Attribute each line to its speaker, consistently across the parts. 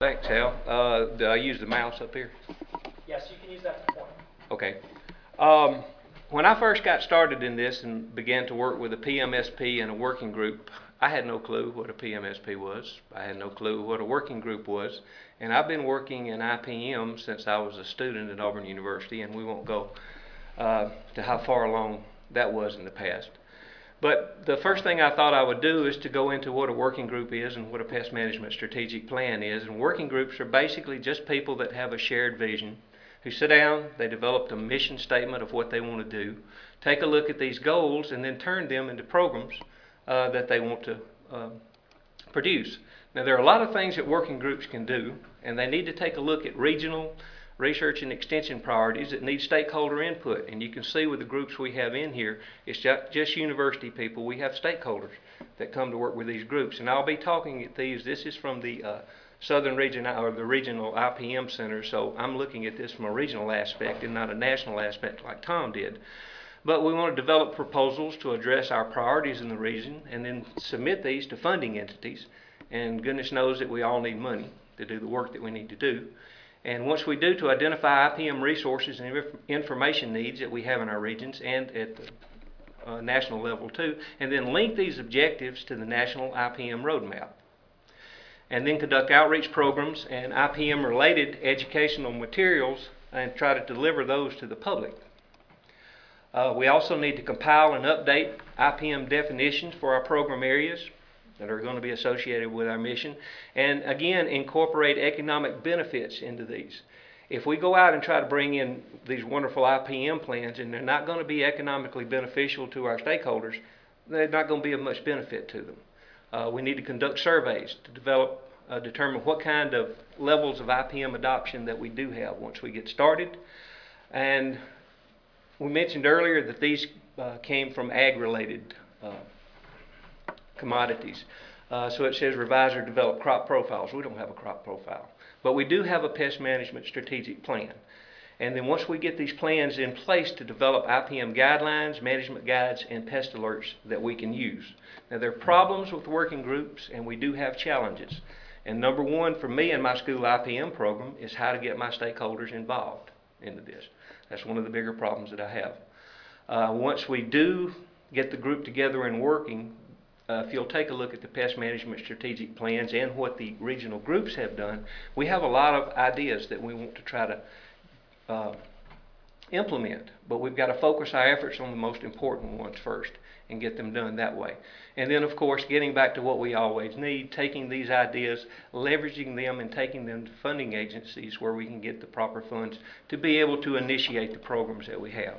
Speaker 1: Thanks, Al. Do I use the mouse up here?
Speaker 2: Yes, you can use that to point.
Speaker 1: Okay. Um, when I first got started in this and began to work with a PMSP and a working group, I had no clue what a PMSP was. I had no clue what a working group was. And I've been working in IPM since I was a student at Auburn University, and we won't go to how far along that was in the past. But the first thing I thought I would do is to go into what a working group is and what a pest management strategic plan is. And working groups are basically just people that have a shared vision, who sit down, they develop a mission statement of what they want to do, take a look at these goals, and then turn them into programs that they want to produce. Now, there are a lot of things that working groups can do, and they need to take a look at regional research and extension priorities that need stakeholder input. And you can see with the groups we have in here, it's just university people. We have stakeholders that come to work with these groups. And I'll be talking at these. This is from the Southern Region, or the Regional IPM Center, so I'm looking at this from a regional aspect and not a national aspect like Tom did. But we want to develop proposals to address our priorities in the region and then submit these to funding entities. And goodness knows that we all need money to do the work that we need to do. And once we do, to identify IPM resources and information needs that we have in our regions and at the national level too, and then link these objectives to the national IPM roadmap. And then conduct outreach programs and IPM related educational materials and try to deliver those to the public. We also need to compile and update IPM definitions for our program areas that are going to be associated with our mission, and again incorporate economic benefits into these. If we go out and try to bring in these wonderful IPM plans and they're not going to be economically beneficial to our stakeholders, they're not going to be of much benefit to them. We need to conduct surveys to determine what kind of levels of IPM adoption that we do have once we get started. And we mentioned earlier that these came from ag-related commodities. So it says revise or develop crop profiles. We don't have a crop profile, but we do have a pest management strategic plan. And then once we get these plans in place to develop IPM guidelines, management guides, and pest alerts that we can use. Now, there are problems with working groups, and we do have challenges. And number one for me and my school IPM program is how to get my stakeholders involved into this. That's one of the bigger problems that I have. Once we do get the group together and working, if you'll take a look at the pest management strategic plans and what the regional groups have done, we have a lot of ideas that we want to try to implement, but we've got to focus our efforts on the most important ones first and get them done that way. And then, of course, getting back to what we always need, taking these ideas, leveraging them, and taking them to funding agencies where we can get the proper funds to be able to initiate the programs that we have.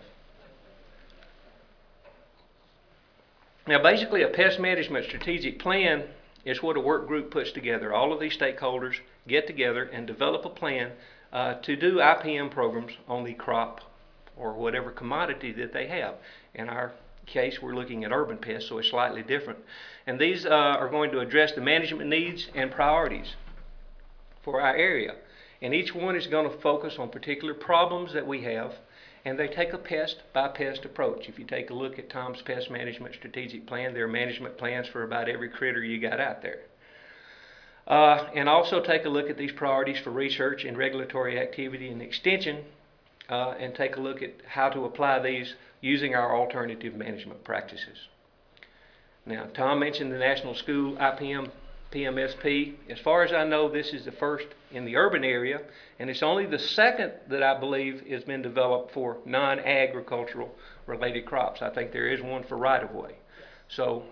Speaker 1: Now, basically, a pest management strategic plan is what a work group puts together. All of these stakeholders get together and develop a plan to do IPM programs on the crop or whatever commodity that they have. In our case, we're looking at urban pests, so it's slightly different. And these are going to address the management needs and priorities for our area. And each one is going to focus on particular problems that we have, and they take a pest by pest approach. If you take a look at Tom's pest management strategic plan, there are management plans for about every critter you got out there. And also take a look at these priorities for research and regulatory activity and extension, and take a look at how to apply these using our alternative management practices. Now, Tom mentioned the National School IPM PMSP. As far as I know, this is the first in the urban area, and it's only the second that I believe has been developed for non-agricultural related crops. I think there is one for right-of-way. So,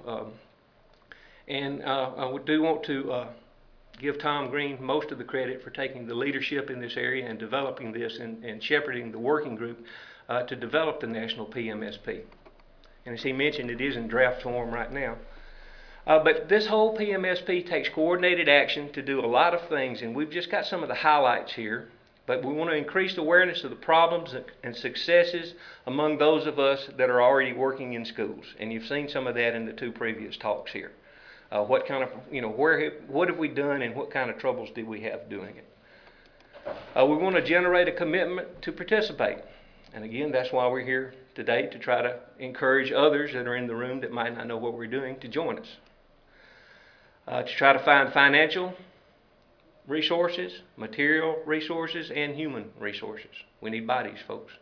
Speaker 1: I do want to give Tom Green most of the credit for taking the leadership in this area and developing this and shepherding the working group to develop the National PMSP. And as he mentioned, it is in draft form right now. But this whole PMSP takes coordinated action to do a lot of things, and we've just got some of the highlights here. But we want to increase awareness of the problems and successes among those of us that are already working in schools. And you've seen some of that in the two previous talks here. What kind of, what have we done and what kind of troubles did we have doing it? We want to generate a commitment to participate. And again, that's why we're here today, to try to encourage others that are in the room that might not know what we're doing to join us. To try to find financial resources, material resources, and human resources. We need bodies, folks.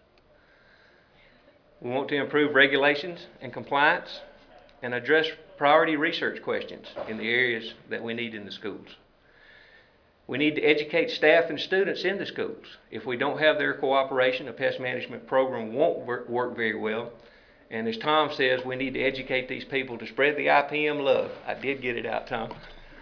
Speaker 1: We want to improve regulations and compliance and address priority research questions in the areas that we need in the schools. We need to educate staff and students in the schools. If we don't have their cooperation, a pest management program won't work very well. And as Tom says, we need to educate these people to spread the IPM love. I did get it out, Tom.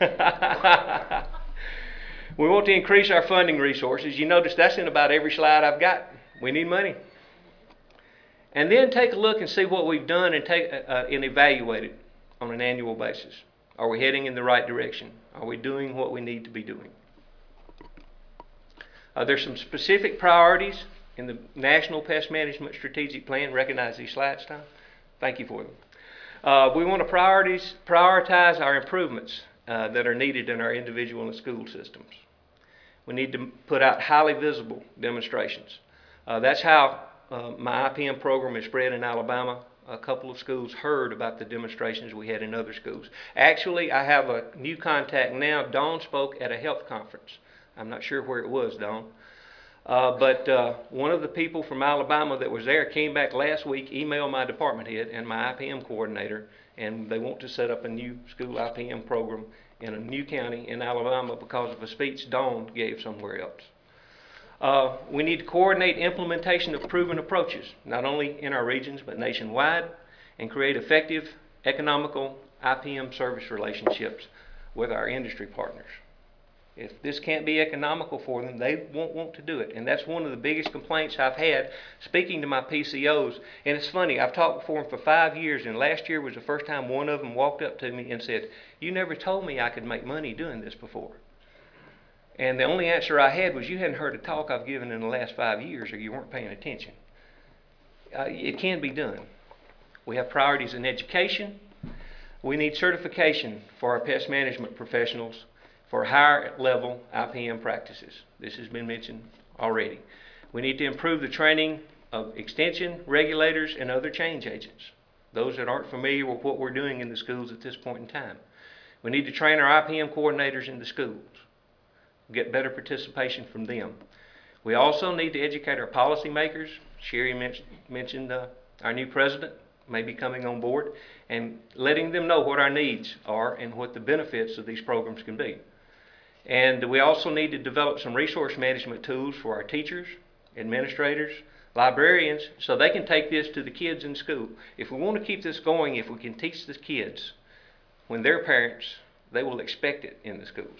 Speaker 1: We want to increase our funding resources. You notice that's in about every slide I've got. We need money. And then take a look and see what we've done and evaluate it on an annual basis. Are we heading in the right direction? Are we doing what we need to be doing? There's some specific priorities in the National Pest Management Strategic Plan. Recognize these slides, Tom? Thank you for them. We want to prioritize our improvements that are needed in our individual and school systems. We need to put out highly visible demonstrations. That's how my IPM program is spread in Alabama. A couple of schools heard about the demonstrations we had in other schools. Actually, I have a new contact now. Dawn spoke at a health conference. I'm not sure where it was, Dawn. But one of the people from Alabama that was there came back last week, emailed my department head and my IPM coordinator, and they want to set up a new school IPM program in a new county in Alabama because of a speech Dawn gave somewhere else. We need to coordinate implementation of proven approaches, not only in our regions but nationwide, and create effective, economical IPM service relationships with our industry partners. If this can't be economical for them, they won't want to do it. And that's one of the biggest complaints I've had speaking to my PCOs. And it's funny, I've talked for them for 5 years, and last year was the first time one of them walked up to me and said, "You never told me I could make money doing this before." And the only answer I had was, "You hadn't heard a talk I've given in the last 5 years, or you weren't paying attention." It can be done. We have priorities in education. We need certification for our pest management professionals for higher level IPM practices. This has been mentioned already. We need to improve the training of extension, regulators, and other change agents, those that aren't familiar with what we're doing in the schools at this point in time. We need to train our IPM coordinators in the schools, get better participation from them. We also need to educate our policymakers. Sherry mentioned our new president may be coming on board, and letting them know what our needs are and what the benefits of these programs can be. And we also need to develop some resource management tools for our teachers, administrators, librarians, so they can take this to the kids in school. If we want to keep this going, if we can teach the kids, when they're parents, they will expect it in the schools.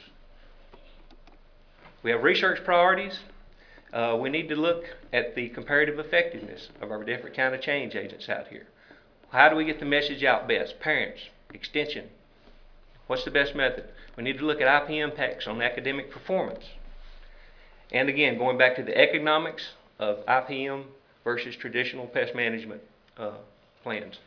Speaker 1: We have research priorities. We need to look at the comparative effectiveness of our different kind of change agents out here. How do we get the message out best? Parents, extension. What's the best method? We need to look at IP impacts on academic performance. And again, going back to the economics of IPM versus traditional pest management plans.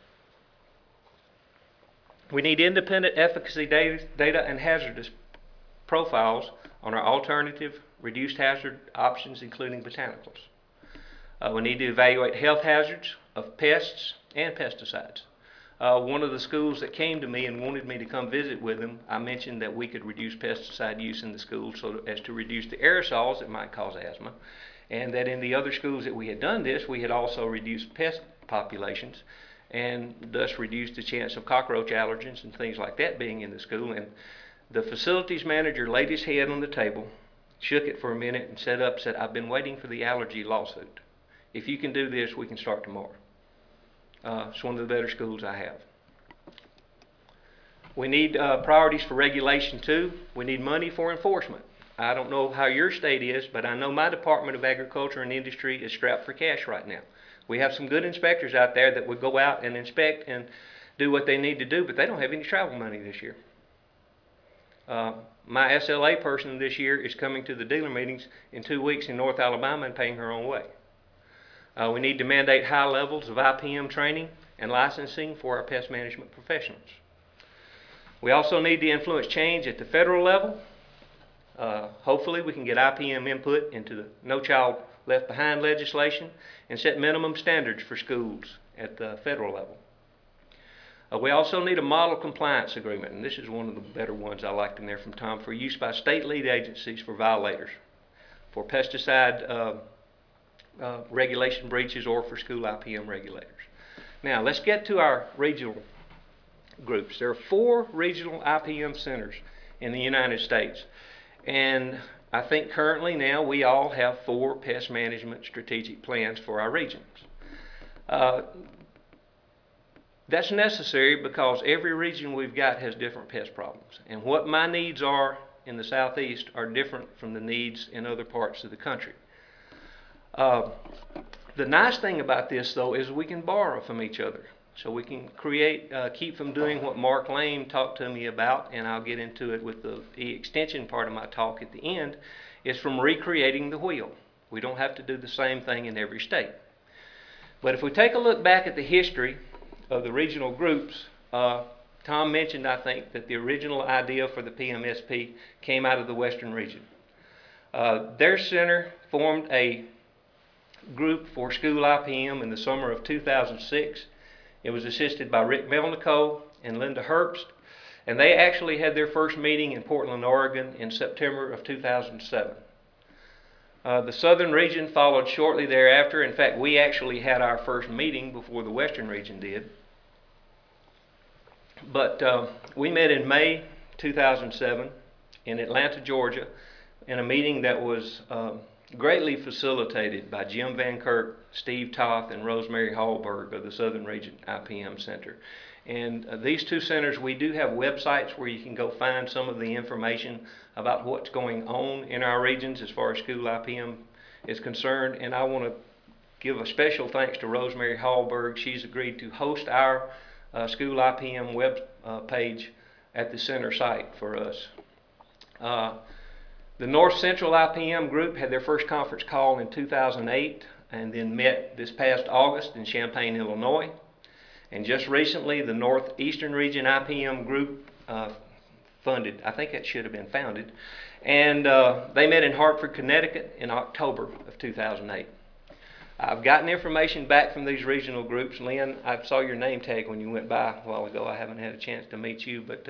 Speaker 1: We need independent efficacy data and hazardous profiles on our alternative reduced hazard options, including botanicals. We need to evaluate health hazards of pests and pesticides. One of the schools that came to me and wanted me to come visit with them, I mentioned that we could reduce pesticide use in the schools so as to reduce the aerosols that might cause asthma, and that in the other schools that we had done this, we had also reduced pest populations and thus reduced the chance of cockroach allergens and things like that being in the school. And the facilities manager laid his head on the table, shook it for a minute, and said, "I've been waiting for the allergy lawsuit. If you can do this, we can start tomorrow." It's one of the better schools I have. We need priorities for regulation too. We need money for enforcement. I don't know how your state is, but I know my Department of Agriculture and Industry is strapped for cash right now. We have some good inspectors out there that would go out and inspect and do what they need to do, but they don't have any travel money this year. My SLA person this year is coming to the dealer meetings in 2 weeks in North Alabama and paying her own way. We need to mandate high levels of IPM training and licensing for our pest management professionals. We also need to influence change at the federal level. Hopefully we can get IPM input into the No Child Left Behind legislation and set minimum standards for schools at the federal level. We also need a model compliance agreement, and this is one of the better ones I liked in there from Tom, for use by state lead agencies for violators, for pesticide regulation breaches, or for school IPM regulators. Now, let's get to our regional groups. There are 4 regional IPM centers in the United States, and I think currently now we all have 4 pest management strategic plans for our regions. That's necessary because every region we've got has different pest problems, and what my needs are in the Southeast are different from the needs in other parts of the country. The nice thing about this, though, is we can borrow from each other. So we can keep from doing what Mark Lane talked to me about, and I'll get into it with the extension part of my talk at the end, is from recreating the wheel. We don't have to do the same thing in every state. But if we take a look back at the history of the regional groups, Tom mentioned, I think, that the original idea for the PMSP came out of the Western region. Their center formed a group for school IPM in the summer of 2006. It was assisted by Rick Melnico and Linda Herbst, and they actually had their first meeting in Portland, Oregon in September of 2007. The southern region followed shortly thereafter. In fact, we actually had our first meeting before the western region did. But we met in May 2007 in Atlanta, Georgia, in a meeting that was greatly facilitated by Jim Van Kirk, Steve Toth, and Rosemary Hallberg of the Southern Region IPM Center. And these 2 centers, we do have websites where you can go find some of the information about what's going on in our regions as far as school IPM is concerned. And I want to give a special thanks to Rosemary Hallberg. She's agreed to host our school IPM web page at the center site for us. The North Central IPM group had their first conference call in 2008 and then met this past August in Champaign, Illinois. And just recently, the Northeastern Region IPM group funded, I think it should have been founded, and they met in Hartford, Connecticut in October of 2008. I've gotten information back from these regional groups. Lynn, I saw your name tag when you went by a while ago. I haven't had a chance to meet you, but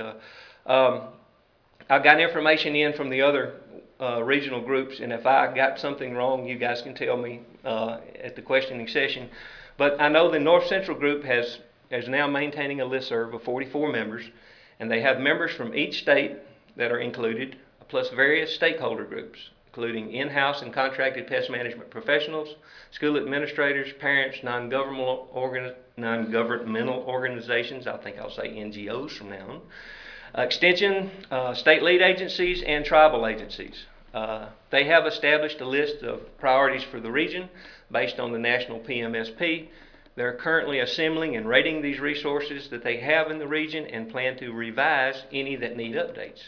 Speaker 1: I've got information in from the other regional groups, and if I got something wrong, you guys can tell me at the questioning session. But I know the North Central group is now maintaining a listserv of 44 members, and they have members from each state that are included, plus various stakeholder groups, including in-house and contracted pest management professionals, school administrators, parents, non-governmental organizations, I think I'll say NGOs from now on, extension, state lead agencies, and tribal agencies. They have established a list of priorities for the region based on the national PMSP. They're currently assembling and rating these resources that they have in the region and plan to revise any that need updates.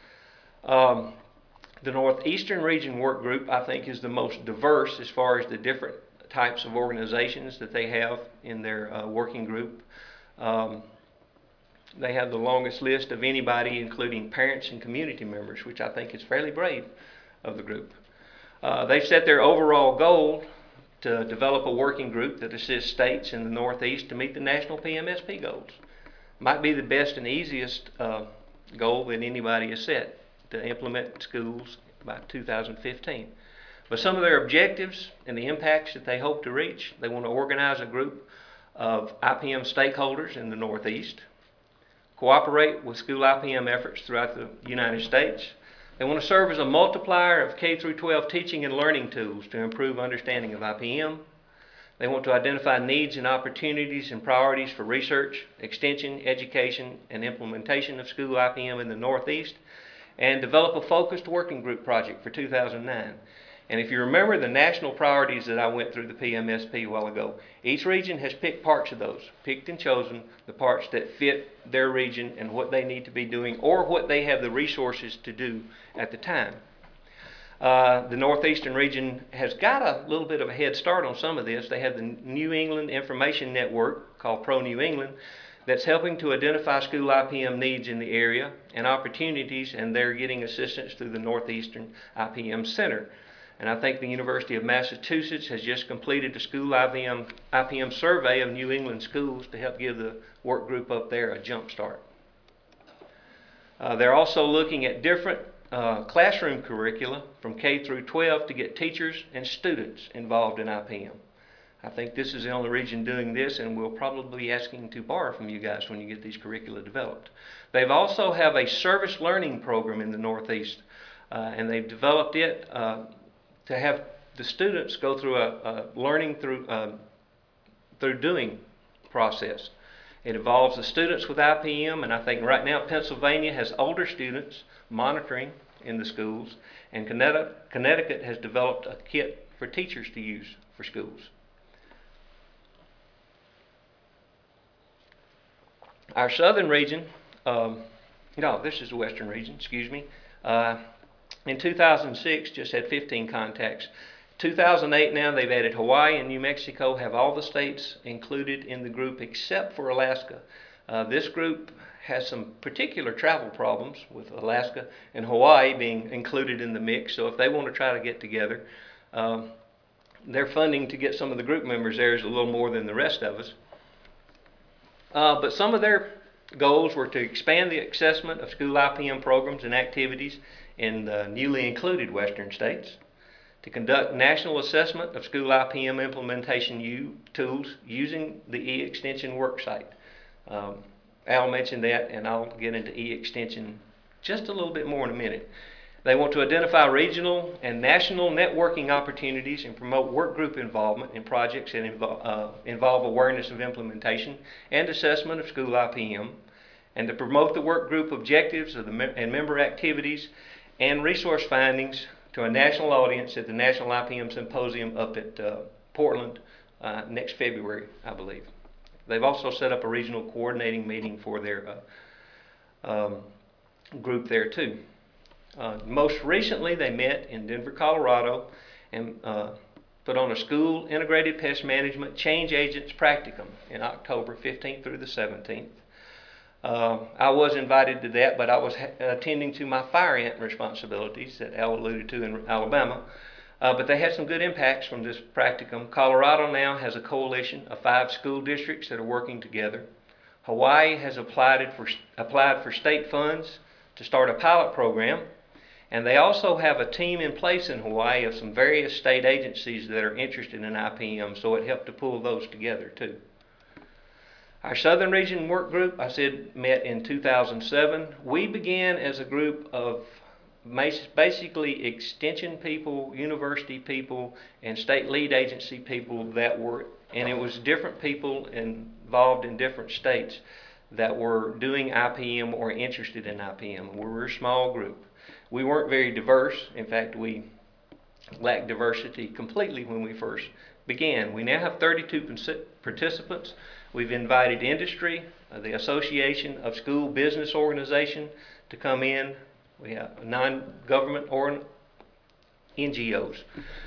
Speaker 1: The Northeastern Region Work Group, I think, is the most diverse as far as the different types of organizations that they have in their working group. They have the longest list of anybody, including parents and community members, which I think is fairly brave of the group. They've set their overall goal to develop a working group that assists states in the Northeast to meet the national PMSP goals. Might be the best and easiest goal that anybody has set, to implement schools by 2015. But some of their objectives and the impacts that they hope to reach: they want to organize a group of IPM stakeholders in the Northeast, cooperate with school IPM efforts throughout the United States. They want to serve as a multiplier of K through 12 teaching and learning tools to improve understanding of IPM. They want to identify needs and opportunities and priorities for research, extension, education, and implementation of school IPM in the Northeast, and develop a focused working group project for 2009. And if you remember the national priorities that I went through the PMSP a while ago, each region has picked parts of those, picked and chosen the parts that fit their region and what they need to be doing or what they have the resources to do at the time. The Northeastern region has got a little bit of a head start on some of this. They have the New England Information Network called Pro New England that's helping to identify school IPM needs in the area and opportunities, and they're getting assistance through the Northeastern IPM Center. And I think the University of Massachusetts has just completed a school IPM survey of New England schools to help give the work group up there a jump start. They're also looking at different classroom curricula from K through 12 to get teachers and students involved in IPM. I think this is the only region doing this, and we'll probably be asking to borrow from you guys when you get these curricula developed. They've also have a service learning program in the Northeast, and they've developed it to have the students go through a learning through doing process. It involves the students with IPM, and I think right now Pennsylvania has older students monitoring in the schools, and Connecticut has developed a kit for teachers to use for schools. Our southern region, no, this is the western region, excuse me, in 2006 just had 15 contacts. 2008 now they've added Hawaii and New Mexico, have all the states included in the group except for Alaska. This group has some particular travel problems with Alaska and Hawaii being included in the mix, so if they want to try to get together, their funding to get some of the group members there is a little more than the rest of us. But some of their goals were to expand the assessment of school IPM programs and activities in the newly included western states, to conduct national assessment of school IPM implementation tools using the E-Extension worksite. Al mentioned that, and I'll get into E-Extension just a little bit more in a minute. They want to identify regional and national networking opportunities and promote work group involvement in projects that involve awareness of implementation and assessment of school IPM, and to promote the work group objectives of and member activities and resource findings to a national audience at the National IPM Symposium up at Portland next February, I believe. They've also set up a regional coordinating meeting for their group there too. Most recently, they met in Denver, Colorado, and put on a school integrated pest management change agents practicum in October 15th through the 17th. I was invited to that, but I was attending to my fire ant responsibilities that Al alluded to in Alabama. But they had some good impacts from this practicum. Colorado now has a coalition of 5 school districts that are working together. Hawaii has applied for state funds to start a pilot program. And they also have a team in place in Hawaii of some various state agencies that are interested in IPM, so it helped to pull those together too. Our Southern Region Work Group, I said, met in 2007. We began as a group of basically extension people, university people, and state lead agency people that were, and it was different people involved in different states that were doing IPM or interested in IPM. We were a small group. We weren't very diverse. In fact, we lacked diversity completely when we first began. We now have 32 participants. We've invited industry, the Association of School Business Organization to come in. We have non-government or NGOs.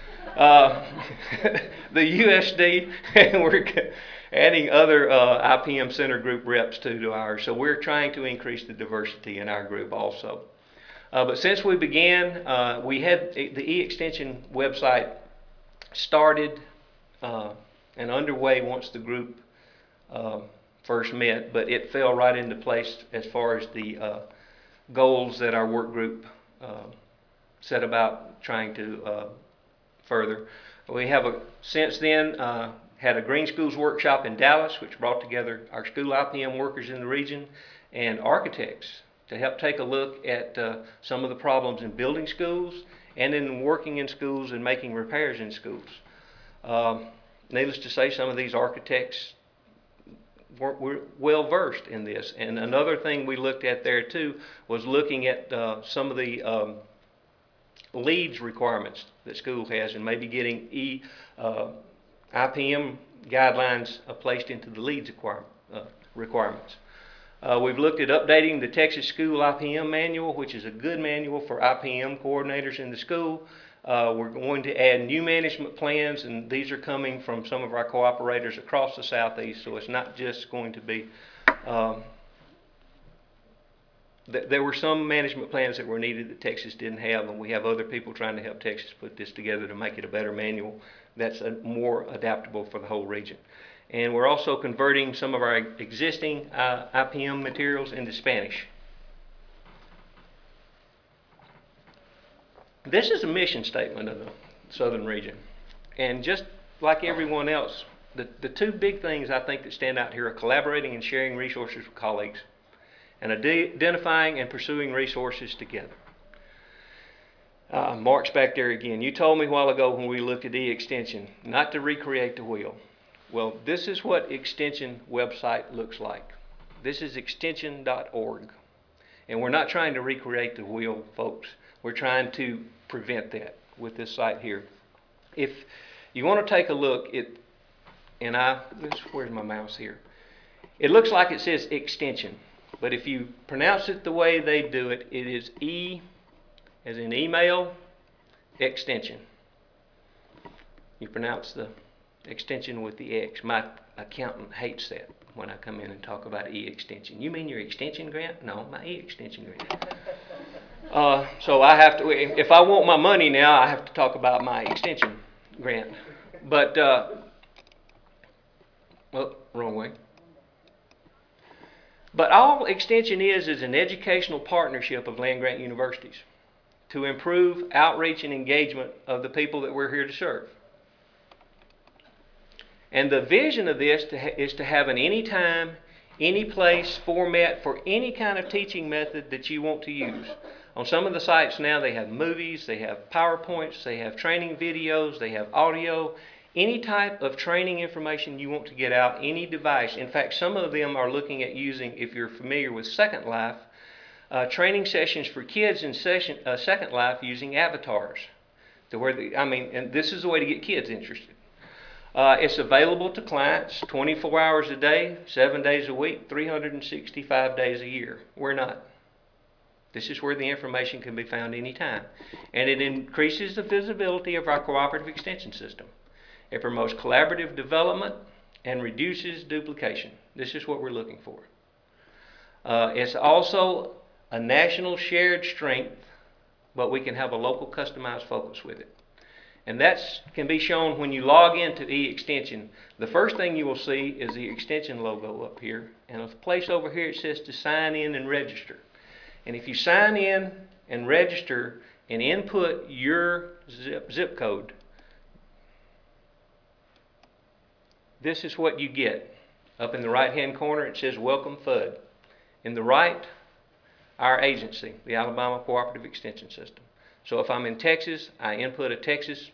Speaker 1: The USD, and we're adding other IPM Center group reps to ours. So we're trying to increase the diversity in our group also. But since we began, we had the E-Extension website started and underway once the group first met, but it fell right into place as far as the goals that our work group set about trying to further. We have since then had a Green Schools workshop in Dallas, which brought together our school IPM workers in the region and architects to help take a look at some of the problems in building schools and in working in schools and making repairs in schools. Needless to say, some of these architects were well versed in this. And another thing we looked at there too was looking at some of the LEEDS requirements that school has, and maybe getting IPM guidelines placed into the LEEDS requirements. We've looked at updating the Texas School IPM Manual, which is a good manual for IPM coordinators in the school. We're going to add new management plans, and these are coming from some of our cooperators across the Southeast, so it's not just going to be there were some management plans that were needed that Texas didn't have, and we have other people trying to help Texas put this together to make it a better manual that's more adaptable for the whole region. And we're also converting some of our existing IPM materials into Spanish. This is a mission statement of the Southern region. And just like everyone else, the two big things I think that stand out here are collaborating and sharing resources with colleagues, and identifying and pursuing resources together. Mark's back there again. You told me a while ago when we looked at e-extension not to recreate the wheel. Well, this is what extension website looks like. This is extension.org. And we're not trying to recreate the wheel, folks. We're trying to prevent that with this site here. If you want to take a look, where's my mouse here? It looks like it says extension, but if you pronounce it the way they do it, it is E as in email, extension. You pronounce the extension with the X. My accountant hates that when I come in and talk about e-extension. You mean your extension grant? No, my e-extension grant. So I have to, if I want my money now, I have to talk about my extension grant. But, well, wrong way. But all extension is an educational partnership of land-grant universities to improve outreach and engagement of the people that we're here to serve. And the vision of this is to have an anytime, any place format for any kind of teaching method that you want to use. On some of the sites now, they have movies, they have PowerPoints, they have training videos, they have audio, any type of training information you want to get out, any device. In fact, some of them are looking at using, if you're familiar with Second Life, training sessions for kids in Second Life using avatars. And this is the way to get kids interested. It's available to clients 24 hours a day, 7 days a week, 365 days a year. We're not. This is where the information can be found anytime. And it increases the visibility of our cooperative extension system. It promotes collaborative development and reduces duplication. This is what we're looking for. It's also a national shared strength, but we can have a local customized focus with it. And that can be shown when you log into e-extension. The first thing you will see is the extension logo up here, and a place over here it says to sign in and register. And if you sign in and register and input your zip code, this is what you get. Up in the right-hand corner it says Welcome FUD. In the right, our agency, the Alabama Cooperative Extension System. So if I'm in Texas, I input a Texas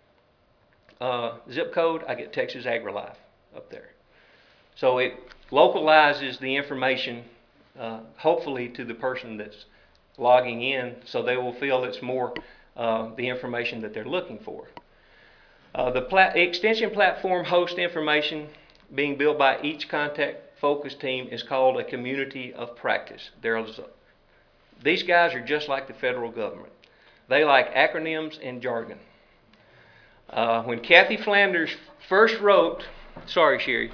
Speaker 1: zip code, I get Texas AgriLife up there. So it localizes the information, hopefully, to the person that's logging in, so they will feel it's more the information that they're looking for. The extension platform host information being built by each contact focus team is called a community of practice. These guys are just like the federal government. They like acronyms and jargon. When Kathy Flanders first wrote, sorry Sherry.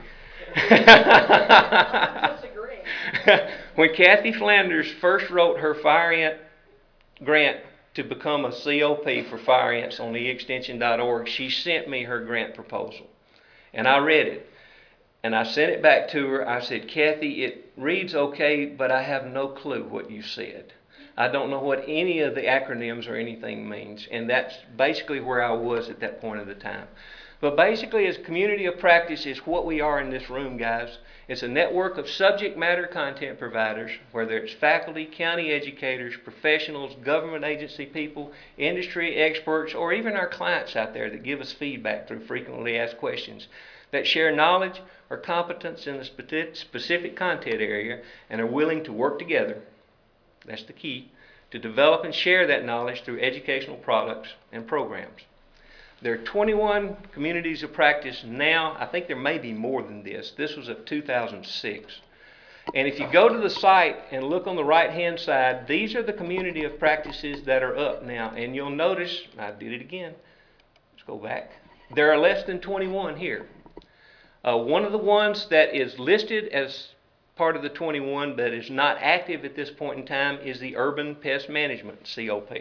Speaker 1: When Kathy Flanders first wrote her fire ant grant to become a COP for fire ants on eextension.org, she sent me her grant proposal. And I read it. And I sent it back to her. I said, Kathy, it reads okay, but I have no clue what you said. I don't know what any of the acronyms or anything means. And that's basically where I was at that point of the time. But basically, as a community of practice is what we are in this room, guys. It's a network of subject matter content providers, whether it's faculty, county educators, professionals, government agency people, industry experts, or even our clients out there that give us feedback through frequently asked questions, that share knowledge or competence in a specific content area and are willing to work together. That's the key, to develop and share that knowledge through educational products and programs. There are 21 communities of practice now. I think there may be more than this. This was of 2006. And if you go to the site and look on the right-hand side, these are the community of practices that are up now. And you'll notice, I did it again. Let's go back. There are less than 21 here. One of the ones that is listed as part of the 21 that is not active at this point in time is the Urban Pest Management, COP.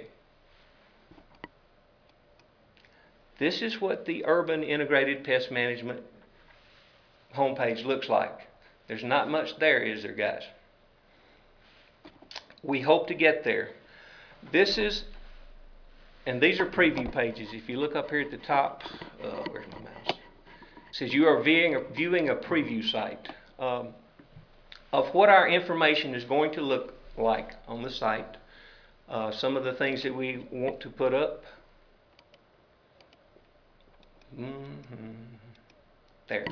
Speaker 1: This is what the Urban Integrated Pest Management homepage looks like. There's not much there, is there, guys? We hope to get there. This is, and these are preview pages. If you look up here at the top, where's my mouse? It says you are viewing a preview site of what our information is going to look like on the site. Some of the things that we want to put up. There.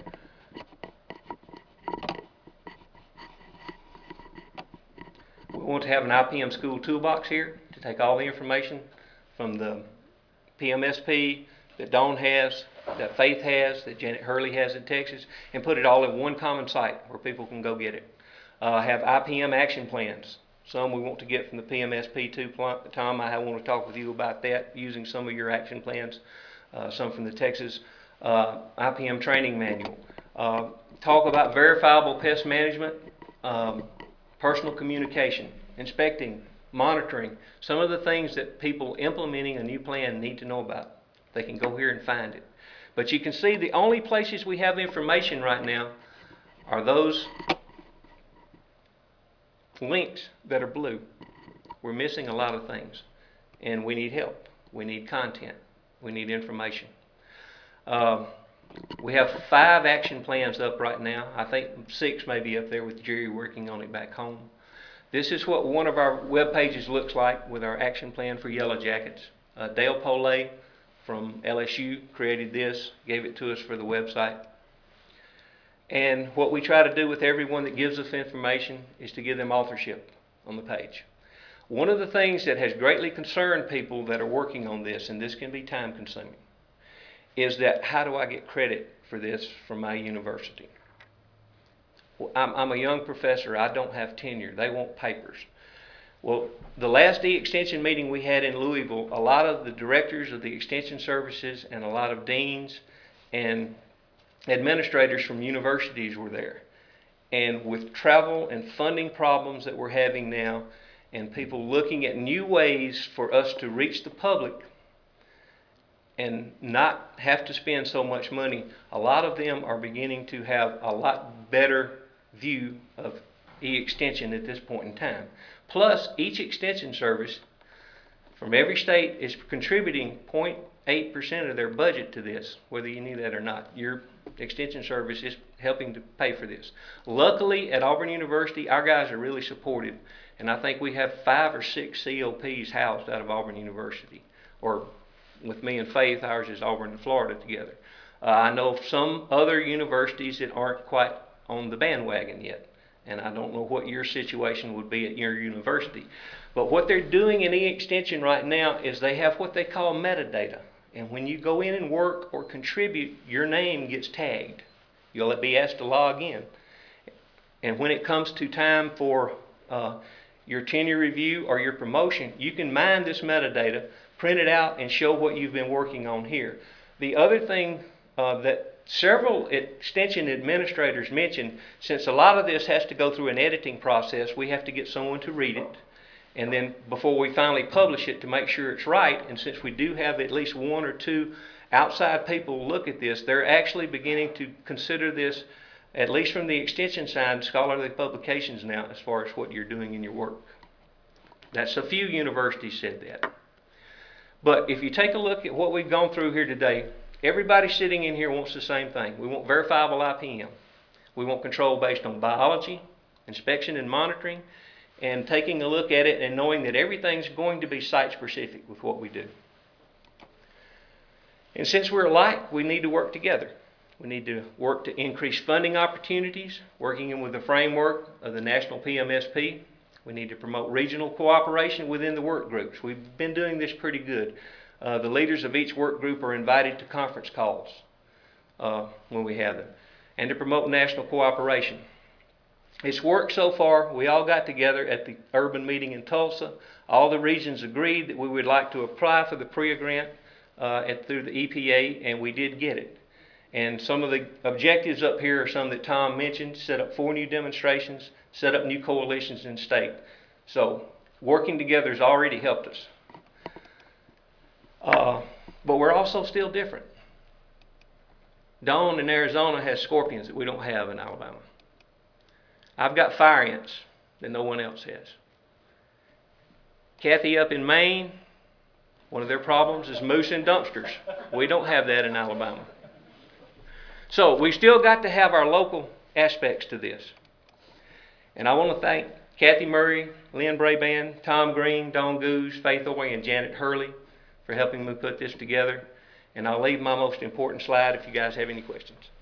Speaker 1: We want to have an IPM school toolbox here to take all the information from the PMSP that Dawn has, that Faith has, that Janet Hurley has in Texas, and put it all in one common site where people can go get it. Have IPM action plans. Some we want to get from the PMSP too. Tom, I want to talk with you about that, using some of your action plans. Some from the Texas IPM training manual. Talk about verifiable pest management, personal communication, inspecting, monitoring, some of the things that people implementing a new plan need to know about. They can go here and find it. But you can see the only places we have information right now are those links that are blue. We're missing a lot of things, and we need help. We need content. We need information. We have 5 action plans up right now. I think 6 may be up there with Jerry working on it back home. This is what one of our web pages looks like with our action plan for Yellow Jackets. Dale Pole from LSU created this, gave it to us for the website. And what we try to do with everyone that gives us information is to give them authorship on the page. One of the things that has greatly concerned people that are working on this, and this can be time consuming, is that how do I get credit for this from my university? Well, I'm a young professor. I don't have tenure. They want papers. Well, the last E-Extension meeting we had in Louisville, a lot of the directors of the Extension services and a lot of deans and administrators from universities were there. And with travel and funding problems that we're having now, and people looking at new ways for us to reach the public and not have to spend so much money, a lot of them are beginning to have a lot better view of E-Extension at this point in time. Plus, each extension service from every state is contributing 0.8% of their budget to this, whether you knew that or not. Your extension service is helping to pay for this. Luckily, at Auburn University, our guys are really supported, and I think we have 5 or 6 COPs housed out of Auburn University, or with me and Faith, ours is Auburn and Florida together. I know of some other universities that aren't quite on the bandwagon yet, and I don't know what your situation would be at your university. But what they're doing in E-Extension right now is they have what they call metadata. And when you go in and work or contribute, your name gets tagged. You'll be asked to log in. And when it comes to time for your tenure review or your promotion, you can mine this metadata, print it out, and show what you've been working on here. The other thing that several extension administrators mentioned, since a lot of this has to go through an editing process, we have to get someone to read it. And then before we finally publish it, to make sure it's right, and since we do have at least 1 or 2 outside people look at this, they're actually beginning to consider this, at least from the extension side, scholarly publications now, as far as what you're doing in your work. That's a few universities said that. But if you take a look at what we've gone through here today, everybody sitting in here wants the same thing. We want verifiable IPM. We want control based on biology, inspection and monitoring, and taking a look at it and knowing that everything's going to be site-specific with what we do. And since we're alike, we need to work together. We need to work to increase funding opportunities, working with the framework of the National PMSP. We need to promote regional cooperation within the work groups. We've been doing this pretty good. The leaders of each work group are invited to conference calls when we have them, and to promote national cooperation. It's worked so far. We all got together at the urban meeting in Tulsa. All the regions agreed that we would like to apply for the PREA grant through the EPA, and we did get it. And some of the objectives up here are some that Tom mentioned: set up 4 new demonstrations, set up new coalitions in the state. So working together has already helped us. But we're also still different. Dawn in Arizona has scorpions that we don't have in Alabama. I've got fire ants that no one else has. Kathy up in Maine, one of their problems is moose and dumpsters. We don't have that in Alabama. So we still got to have our local aspects to this. And I want to thank Kathy Murray, Lynn Braband, Tom Green, Dawn Goose, Faith Oy, and Janet Hurley for helping me put this together. And I'll leave my most important slide if you guys have any questions.